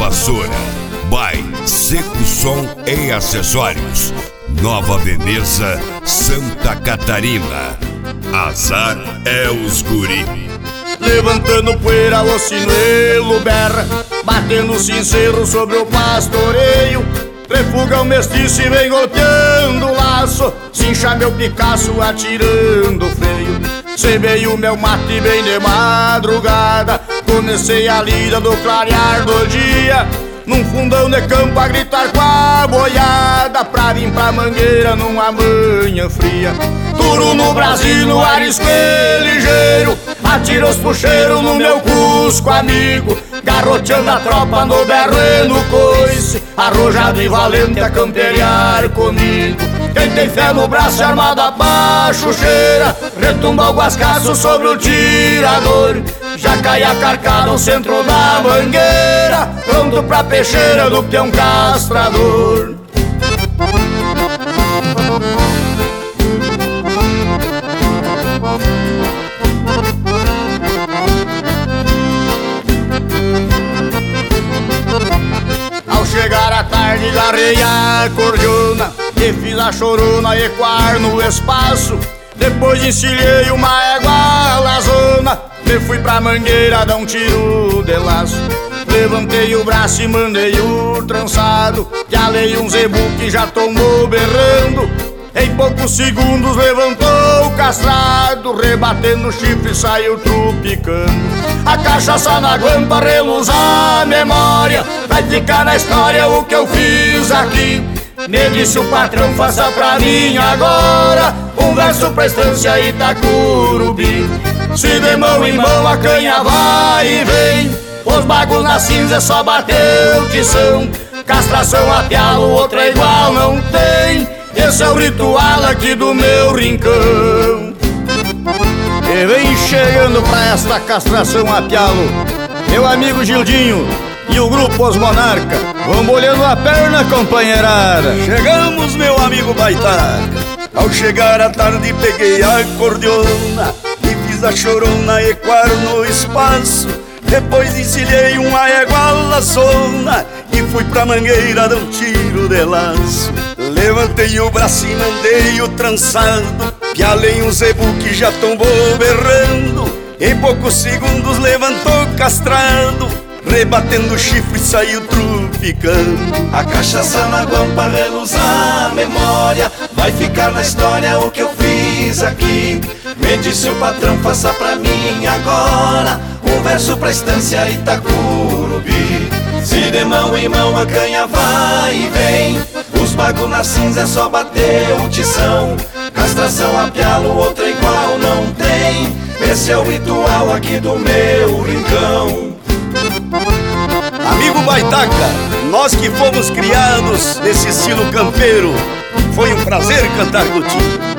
Vassoura. By Seco Som e Acessórios, Nova Veneza, Santa Catarina. Azar é os guri. Levantando poeira, o sinuelo berra, batendo sincero sobre o pastoreio. Refuga o mestiço e vem golpeando o laço, cincha meu Picasso atirando freio. Cebei o meu mate bem de madrugada, comecei a lida do clarear do dia. Num fundão de campo a gritar com a boiada, pra vir pra mangueira numa manhã fria. Duro no Brasil, no arisco e ligeiro, atira os puxeiros no meu cusco amigo. Garroteando a tropa no berro e no coice, arrojado e valente a camperiar comigo. Quem tem fé no braço armado a pachucheira, retumba o guascaço sobre o tirador. Já cai a carcada ao centro da mangueira, pronto pra peixeira do peão castrador. Ao chegar à tarde garrei a cordiona e fiz a chorona ecoar no espaço. Depois encilhei uma égua lazona, me fui pra mangueira dar um tiro de laço. Levantei o braço e mandei o trançado, que alei um zebu que já tomou berrando. Em poucos segundos levantou o castrado, rebatendo o chifre saiu trupicando. A cachaça na guampa reluz a memória, vai ficar na história o que eu fiz aqui. Me disse o patrão, faça pra mim agora um verso pra estância Itacurubi. Se de mão em mão a canha vai e vem, os bagos na cinza é só bater o tição. Castração a pialo, outra igual não tem, esse é o ritual aqui do meu rincão. E vem chegando pra esta castração a pialo meu amigo Gildinho e o grupo Os Monarca. Vão bolhando a perna, companheirada. Chegamos, meu amigo Baitaca. Ao chegar à tarde peguei a acordeona e fiz a chorona ecoar no espaço. Depois encilhei uma égua laçona e fui pra mangueira dar um tiro de laço. Levantei o braço e mandei o trançado, pialei um zebu que já tombou berrando. Em poucos segundos levantou castrado, rebatendo o chifre saiu trupicando. A cachaça na guampa reluz a memória, vai ficar na história o que eu fiz aqui. Me disse o patrão, faça pra mim agora um verso pra estância Itacurubi. Se de mão em mão a canha vai e vem, os bagos na cinza é só bater o tição. Castração a pialo, outra igual não tem, esse é o ritual aqui do meu rincão. Amigo Baitaca, nós que fomos criados nesse estilo campeiro, foi um prazer cantar contigo.